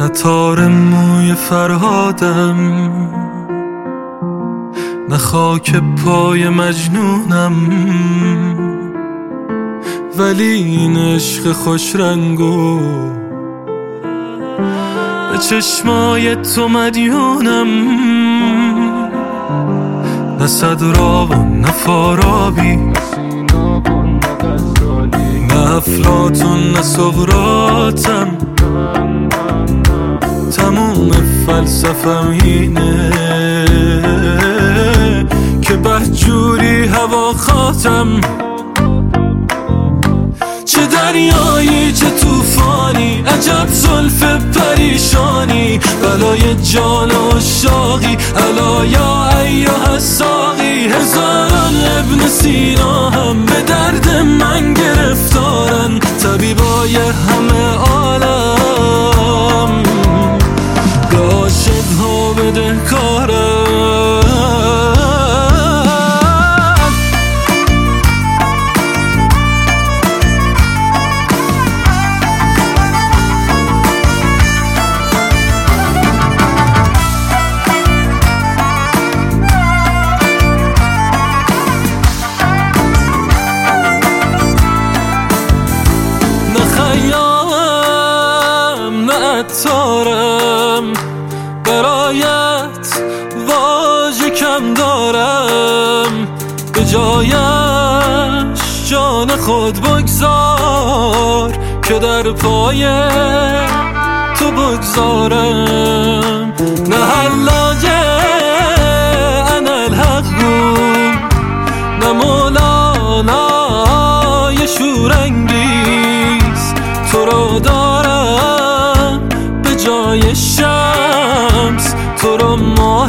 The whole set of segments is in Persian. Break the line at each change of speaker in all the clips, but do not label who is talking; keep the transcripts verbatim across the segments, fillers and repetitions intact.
نه تار موی فرهادم، نه خاک پای مجنونم، ولی این عشق خوش رنگو به چشمای تو مدیونم. نه صدرا و نه فارابی، نه افلاطون نه سقراطم، تموم فلسفم اینه که بهجوری هوا خاتم. چه دریایی چه توفانی، عجب زلف پریشانی، بلای جان و شاقی، الا یا ایها الساقی. هزاران ابن سینا هم به درد من گرفتارن، طبیبای همه عالم به عاشق‌ها بدهکارن. عطارم برایت واژه کم دارم، به جایش جان خود بگذار که در پای تو بگذارم. نه حلاجه انا الحق بود، نه مولانای شورانگیز، تو رو دارم جای شمس، تو رو ماه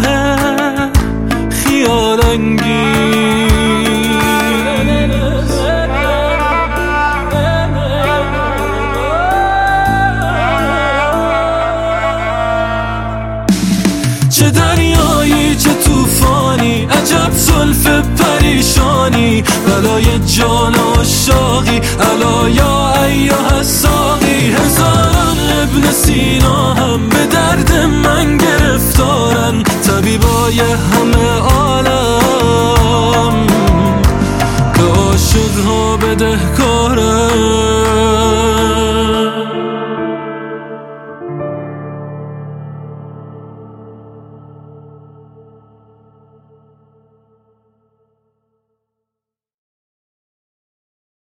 خیال انگیز. چه دریایی چه توفانی، عجب زلف پریشانی، بلای جان و شاقی، الا یا ایها الساقی. هزاران ابن سینا هم به درد من گرفتارن، طبیبای همه عالم به عاشق‌ها بدهکارن.